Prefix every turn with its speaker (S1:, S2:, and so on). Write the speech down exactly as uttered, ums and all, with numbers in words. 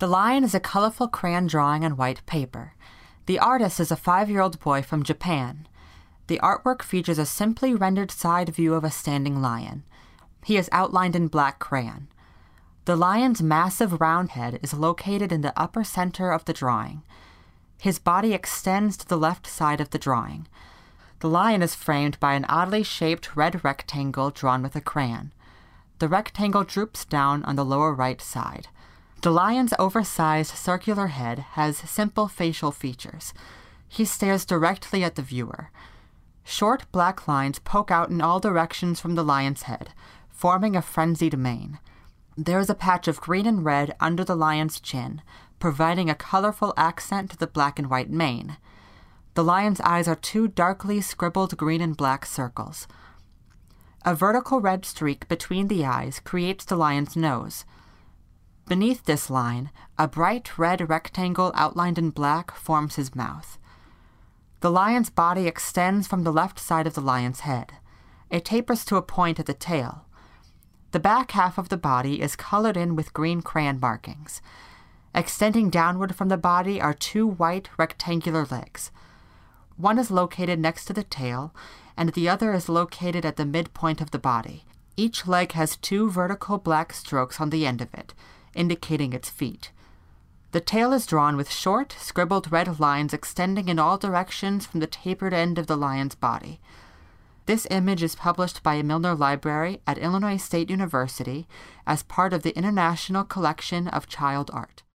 S1: The lion is a colorful crayon drawing on white paper. The artist is a five-year-old boy from Japan. The artwork features a simply rendered side view of a standing lion. He is outlined in black crayon. The lion's massive round head is located in the upper center of the drawing. His body extends to the left side of the drawing. The lion is framed by an oddly shaped red rectangle drawn with a crayon. The rectangle droops down on the lower right side. The lion's oversized circular head has simple facial features. He stares directly at the viewer. Short black lines poke out in all directions from the lion's head, forming a frenzied mane. There is a patch of green and red under the lion's chin, providing a colorful accent to the black and white mane. The lion's eyes are two darkly scribbled green and black circles. A vertical red streak between the eyes creates the lion's nose. Beneath this line, a bright red rectangle outlined in black forms his mouth. The lion's body extends from the left side of the lion's head. It tapers to a point at the tail. The back half of the body is colored in with green crayon markings. Extending downward from the body are two white rectangular legs. One is located next to the tail, and the other is located at the midpoint of the body. Each leg has two vertical black strokes on the end of it, indicating its feet. The tail is drawn with short, scribbled red lines extending in all directions from the tapered end of the lion's body. This image is published by Milner Library at Illinois State University as part of the International Collection of Child Art.